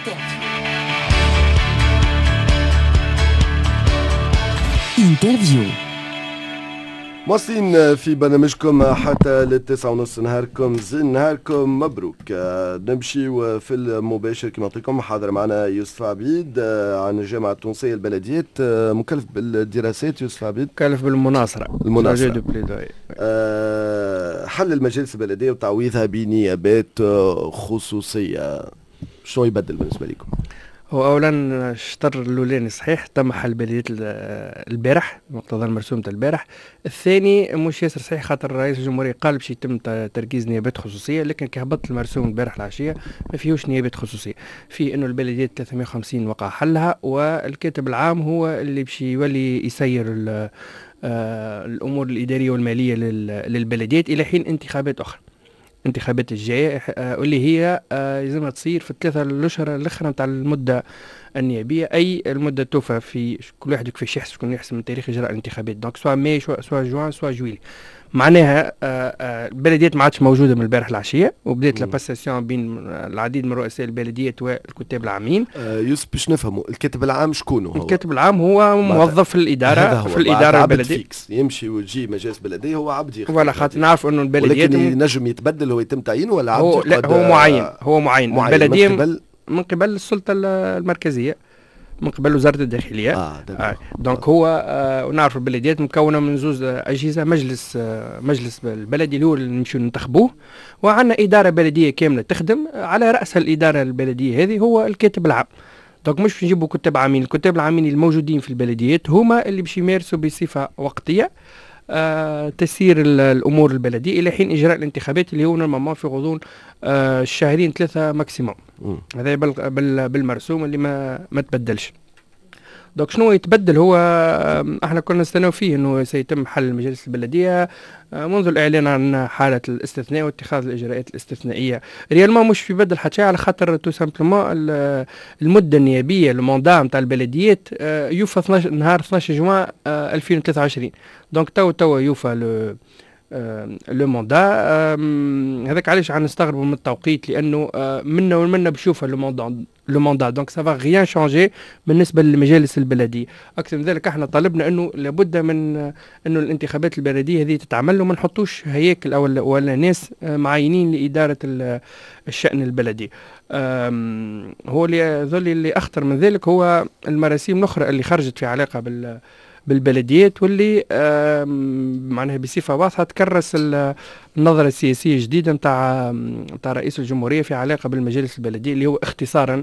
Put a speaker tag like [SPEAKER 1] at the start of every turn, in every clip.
[SPEAKER 1] انترفيو.
[SPEAKER 2] مواصلين في برنامجكم حتى للتسعة ونص. نهاركم زين، نهاركم مبروك. نمشي في المباشر كما قلت لكم. حاضر معنا يوسف عبيد عن الجامعة التونسية للبلديات، مكلف بالدراسات. يوسف عبيد
[SPEAKER 3] مكلف بالمناصرة.
[SPEAKER 2] حل المجالس البلدية وتعويضها بنيابات خصوصية، شو يبدل بالنسبة لكم؟
[SPEAKER 3] هو اولا الشطر الاولاني صحيح، تم حل بلديات البارح مقتضى المرسوم تاع البارح. الثاني مش ياسر صحيح، خاطر رئيس الجمهوريه قال باش يتم تركيز نيابات خصوصيه، لكن كي هبط المرسوم البارح العشيه ما فيهوش نيابات خصوصيه، في انه البلديات 350 وقع حلها، والكاتب العام هو اللي باش يولي يسير الامور الاداريه والماليه للبلديات الى حين انتخابات اخرى. انتخابات الجاية واللي هي لازمها تصير في الثلاثة الأشهر الأخرى نتاع المدة النيابية، أي المدة توفى في كل واحد كيفاش يحسب، شكون يحسب من تاريخ إجراء الانتخابات، دونك سواء ماي سواء جوان سواء جويلي. معناها البلديات ما عادش موجودة من البارح العشية، وبدأت لاباساسيون بين العديد من رؤساء البلديات والكتاب العامين.
[SPEAKER 2] يوسف باش نفهموا الكاتب العام شكون هو؟
[SPEAKER 3] الكاتب العام هو موظف في الإدارة، في الإدارة البلدية،
[SPEAKER 2] يمشي ويجي مجلس بلدية، هو عبد
[SPEAKER 3] ولا خاطر نعرف انه البلديات
[SPEAKER 2] ولكن ينجم يتبدل، هو يتم تعيينه ولا عبد؟
[SPEAKER 3] هو لا، هو معين البلدية من قبل السلطة المركزية، من قبل وزارة الداخلية. دونك هو ونعرف البلديات مكونة من زوز أجهزة، مجلس البلدي اللي هو اللي نمشيو ننتخبوه، وعندنا إدارة بلدية كاملة تخدم، على رأس الإدارة البلدية هذه هو الكاتب العام. دونك مش نجيبوا كتاب عامين، الكتاب العامين الموجودين في البلديات هما اللي باش يمارسوا بصفة وقتية تسيير الامور البلديه الى حين اجراء الانتخابات اللي هو نورمالمون في غضون الشهرين 3 ماكسيموم. هذا بالمرسوم اللي ما تبدلش. دونك شنو يتبدل؟ هو احنا كنا نستناو فيه انه سيتم حل مجالس البلديه منذ الاعلان عن حاله الاستثناء واتخاذ الاجراءات الاستثنائيه. ريالمون مش في بدل حتى على خاطر تو سامبلومون المده النيابيه الموندا نتاع البلديات يوفى نهار 12 جوان 2023. دونك توا يوفى لو موندا. هذاك علاش نستغربوا من التوقيت، لانه منا باش يوفى لو موندا، دونك سافا غيان شانجي بالنسبه للمجالس البلديه. اكثر من ذلك احنا طالبنا انه لابد من انه الانتخابات البلديه هذه تتعمل، وما نحطوش هياكل ولا ناس معينين لاداره الشان البلدي. هو اللي اخطر من ذلك هو المراسيم الاخرى اللي خرجت في علاقه بالبلديات، واللي معناها بصفه واضحه تكرس النظره السياسيه الجديده نتاع رئيس الجمهوريه في علاقه بالمجالس البلديه، اللي هو اختصارا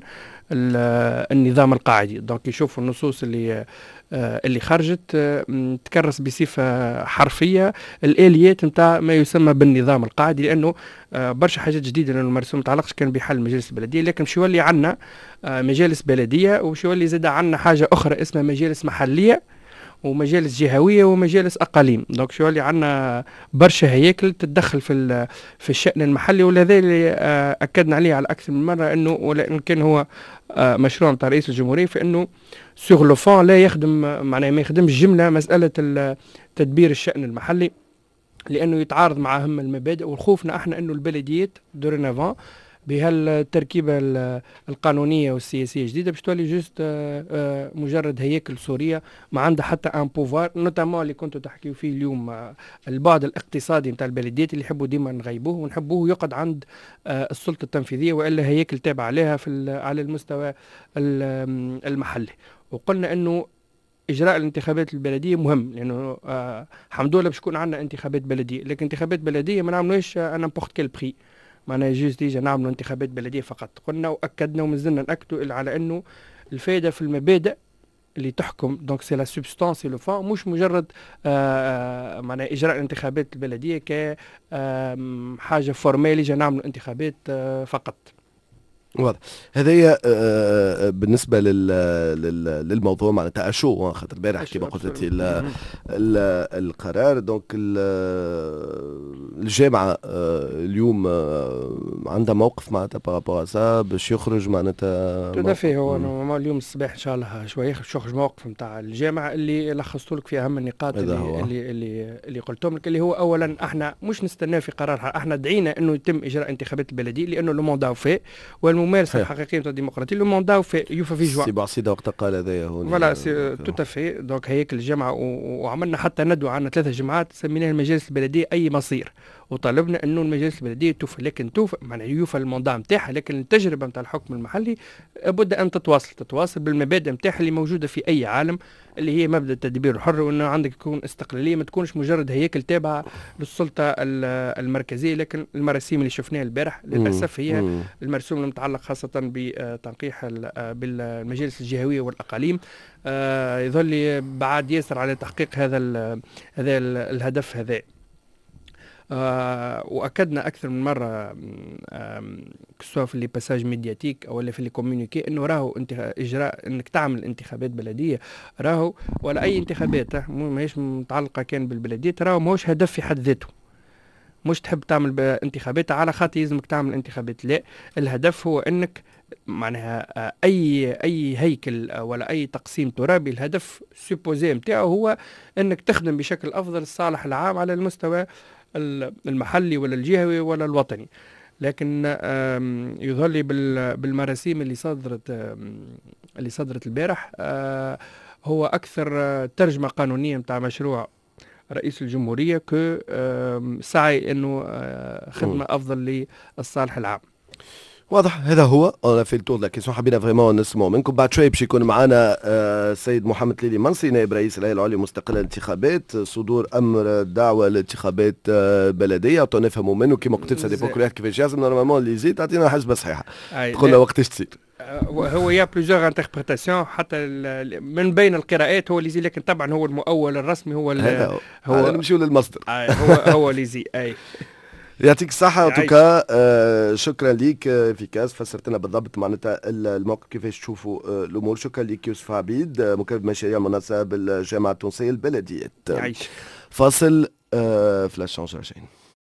[SPEAKER 3] النظام القاعدي. دونك يشوفوا النصوص اللي خرجت تكرس بصفه حرفيه الاليات نتاع ما يسمى بالنظام القاعدي، لانه برشا حاجات جديده، لانه المرسوم ما تعلقش كان بحل مجالس البلديه، لكن باش يولي عندنا مجالس بلديه، وباش يولي زاد عندنا حاجه اخرى اسمها مجالس محليه ومجالس جهويه ومجالس اقاليم. دونك شو اللي عندنا برشا هياكل تتدخل في الشان المحلي، ولهذا اللي اكدنا عليه على اكثر من مره، انه ولا كان هو مشروع نتاع رئيس الجمهوريه في انه سوغ لو فون لا يخدم، معناها ما يخدمش جمله مساله تدبير الشان المحلي، لانه يتعارض مع اهم المبادئ. وخوفنا احنا انه البلديات دورينافون بهالتركيبه القانونيه والسياسيه الجديده باش تولي جوست مجرد هياكل سوريه ما عندها حتى ان بوفوار، نوتامون اللي كنتوا تحكيوا فيه اليوم، البعد الاقتصادي نتاع البلديات اللي يحبوا ديما نغيبوه ونحبوه يقعد عند السلطه التنفيذيه، والا هياكل تابع عليها على المستوى المحلي. وقلنا انه اجراء الانتخابات البلديه مهم، لانه الحمد لله باش يكون عندنا انتخابات بلديه، لكن انتخابات بلديه ما نعملوش نامبورت كيل بري، معناها جوست ديجا نعملوا انتخابات بلديه فقط. قلنا واكدنا ومازلنا ناكدوا على انه الفائده في المبادئ اللي تحكم، دونك سي لا سوبستانس لو فون، مش مجرد معناها اجراء الانتخابات البلديه كحاجه فورمال جا نعملوا انتخابات فقط.
[SPEAKER 2] واضح. هذايا بالنسبه للموضوع معناتها اشو، خاطر البارح كما قلت القرار. دونك الجامعه اليوم عندها موقف معناتها بارابور سا باش يخرج معناتها
[SPEAKER 3] تدفي هو اليوم الصباح ان شاء الله شويه يخرج موقف نتاع الجامعه اللي لخصت لك في اهم النقاط اللي قلتهم لك، اللي هو اولا احنا مش نستنى في قرارها، احنا دعينا انه يتم اجراء انتخابات البلديه لانه لو موندا وفي والممارسه الحقيقيه نتاع الديمقراطيه لو موندا وفي يوفى في جوان.
[SPEAKER 2] سي بعصيده وقت قال هذايا هون
[SPEAKER 3] فوالا توتافي. دونك هيك الجامعه وعملنا حتى ندوه، عندنا 3 جماعات سميناها المجالس البلديه اي مصير، وطالبنا انه المجالس البلديه توفى، لكن توفى معناها يوفى الموضوع نتاعها، لكن التجربه نتاع الحكم المحلي لابد ان تتواصل بالمبادئ نتاعها اللي موجوده في اي عالم، اللي هي مبدا التدبير الحر، وانه عندك تكون استقلاليه، ما تكونش مجرد هيكل تابعه للسلطه المركزيه. لكن المراسيم اللي شفناها البارح للاسف هي المرسوم المتعلق خاصه بتنقيح بالمجالس الجهويه والاقاليم يظل بعد ياسر على تحقيق هذا الهدف هذا. واكدنا اكثر من مره سواء في لي باساج ميدياتيك او في لي كومونيكي انه راهو اجراء انك تعمل انتخابات بلديه راهو ولا اي انتخابات ماهيش متعلقه كان بالبلديات، راهو ماهوش هدف في حد ذاته. مش تحب تعمل انتخابات على خاطر يلزمك تعمل انتخابات، لا، الهدف هو انك معناها اي هيكل ولا اي تقسيم ترابي الهدف سوبوزي نتاعو هو انك تخدم بشكل افضل الصالح العام على المستوى المحلي ولا الجهوي ولا الوطني. لكن يظل بالمراسيم اللي صدرت البارح هو اكثر ترجمه قانونيه نتاع مشروع رئيس الجمهوريه سعي انه خدمه افضل للصالح العام.
[SPEAKER 2] واضح. هذا هو انا في التور كيسون حبينا فريمون نسمعوا منكم. بعد شوي باش يكون معنا السيد محمد ليلي منصي نائب رئيس الهيئه العليا المستقله للانتخابات، صدور امر دعوه لانتخابات بلديه نفهموا منه كيما قلت سا ديبو كل واحد كيفاش يعزم نورمالمون اللي يزيد تعطينا حسبه صحيحه تقولنا وقتاش تصير.
[SPEAKER 3] هو يا بليزيور انتربريتاسيون حتى من بين القراءات هو اللي يزي، لكن طبعا هو المؤول الرسمي هو
[SPEAKER 2] نمشيو للمصدر
[SPEAKER 3] هو اللي يزي.
[SPEAKER 2] يعطيك الصحة. وتوكا شكرا ليك افيكاس، فسرت لنا بالضبط معناتها الموقف كيفاش تشوفوا الامور. شكرا ليك يوسف عبيد مكتب مشاريع المنصة بالجامعة التونسية البلديات. فاصل فلاش شانج راجعين.